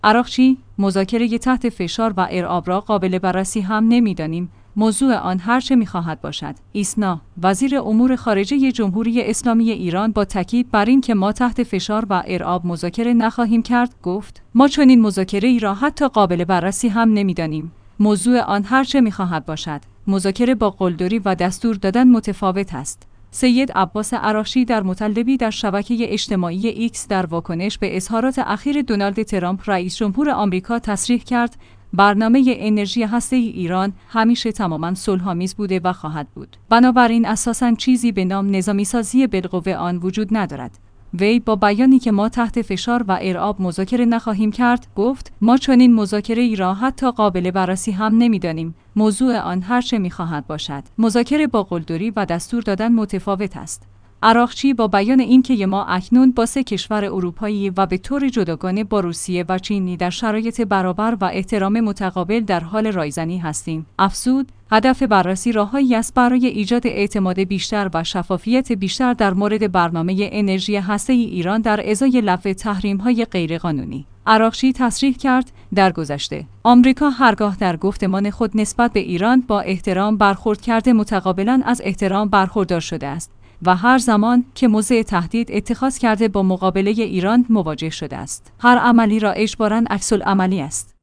عراقچی: مذاکره تحت فشار و ارعاب را قابل بررسی هم نمی‌دانیم. موضوع آن هر چه می‌خواهد باشد. ایسنا: وزیر امور خارجه جمهوری اسلامی ایران با تاکید بر این که ما تحت فشار و ارعاب مذاکره نخواهیم کرد، گفت: ما چنین مذاکره‌ای را حتی قابل بررسی هم نمی‌دانیم. موضوع آن هر چه می‌خواهد باشد. مذاکره با قلدری و دستور دادن متفاوت است. سید عباس عراقچی در مطلبی در شبکه اجتماعی ایکس در واکنش به اظهارات اخیر دونالد ترامپ رئیس جمهور آمریکا تصریح کرد: برنامه انرژی هسته‌ای ایران همیشه تماماً صلح‌آمیز بوده و خواهد بود. بنابراین اساساً چیزی به نام نظامی‌سازی بالقوه آن وجود ندارد. وی با بیانی که ما تحت فشار و ارعاب مذاکره نخواهیم کرد، گفت: ما چنین مذاکره‌ای را حتی قابل بررسی هم نمی‌دانیم. موضوع آن هر چه می‌خواهد باشد. مذاکره با قلدری و دستور دادن متفاوت است. عراقچی با بیان اینکه ما اکنون با 3 کشور اروپایی و به طور جداگانه با روسیه و چین در شرایط برابر و احترام متقابل در حال رایزنی هستیم، افزود: هدف بررسی راههایی است برای ایجاد اعتماد بیشتر و شفافیت بیشتر در مورد برنامه انرژی هسته‌ای ایران در ازای لغو تحریم‌های غیرقانونی. عراقچی تصریح کرد: در گذشته آمریکا هرگاه در گفتمان خود نسبت به ایران با احترام برخورد کرده، متقابلاً از احترام برخوردار شده است و هر زمان که موضع تهدید اتخاذ کرده با مقابله ایران مواجه شده است. هر عملی را اجباراً عکس‌العملی است.